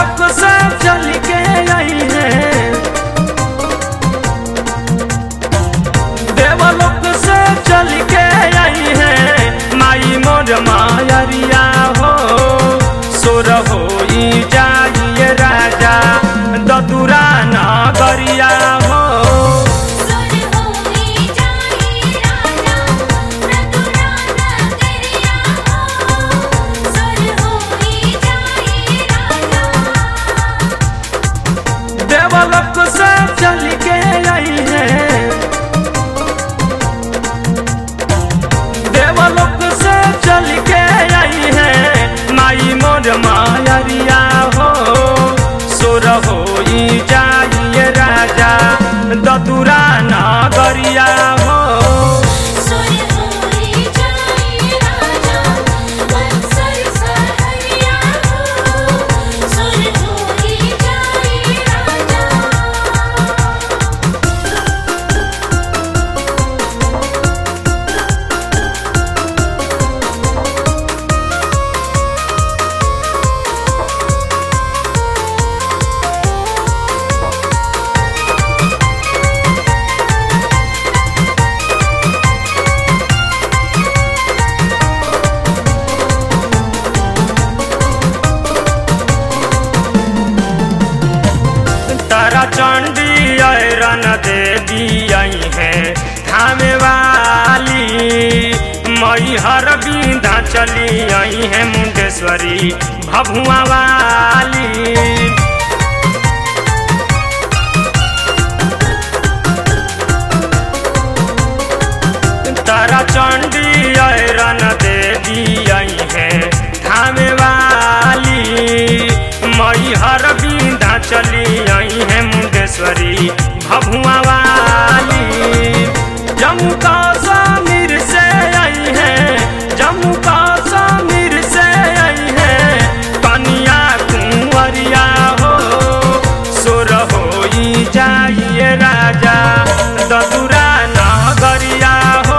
देवलोक से चल के आई है, देवलोक से चल के आई है माई मोर मायरिया हो। सोर होई जाइए राजा ददुरा नगरिया हो। देवलोक से चल के आई है, देवलोक से चल के आई है माई मोर मायरिया हो। सोर होई जाइए राजा ददुरा नगरिया हो। तारा चंडी ऐरन देवी आई है थामे वाली, मई हर बिंधा चली आई है मुंडेश्वरी भभुआ वाली। तारा चंडी ऐरन देवी आई है थामे वाली, मई हर बिंधा चली आई है मुंडेश्वरी भभुआ वाली। जम्मू कश्मीर से आई है, जम्मू कश्मीर से आई है कनिया कुंवरिया हो। सोर होई जाइए राजा ददुरा नगरिया हो।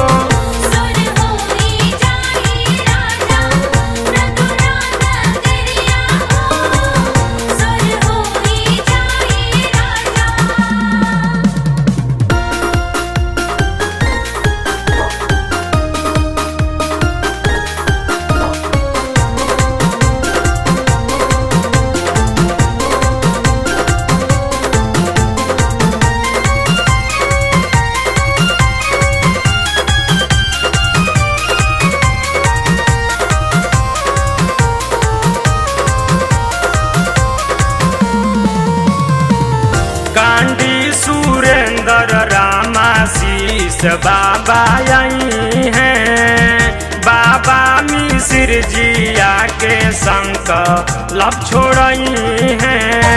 कांडी सुरेंद्र रामाशीष बाबा आई हैं, बाबा मिसिर जिया के संकल्प छोड़ई हैं।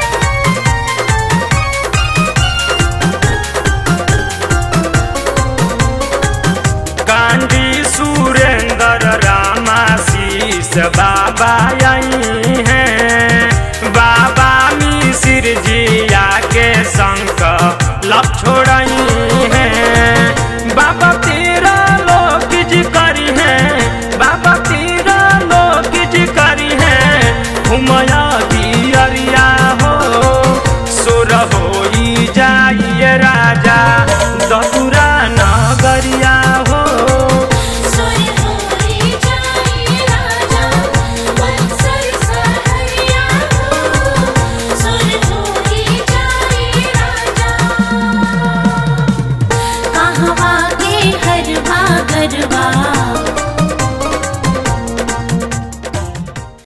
कांडी सुरेंद्र रामाशीष बाबा आई हैं, बाबा मिसिर जिया के संकल्प छोड़ई हैं। बाबा तेरा लोग जी करी है, बाबा तेरा लोग जी करी है घुमया दियरिया हो। सोर होई जाइए राजा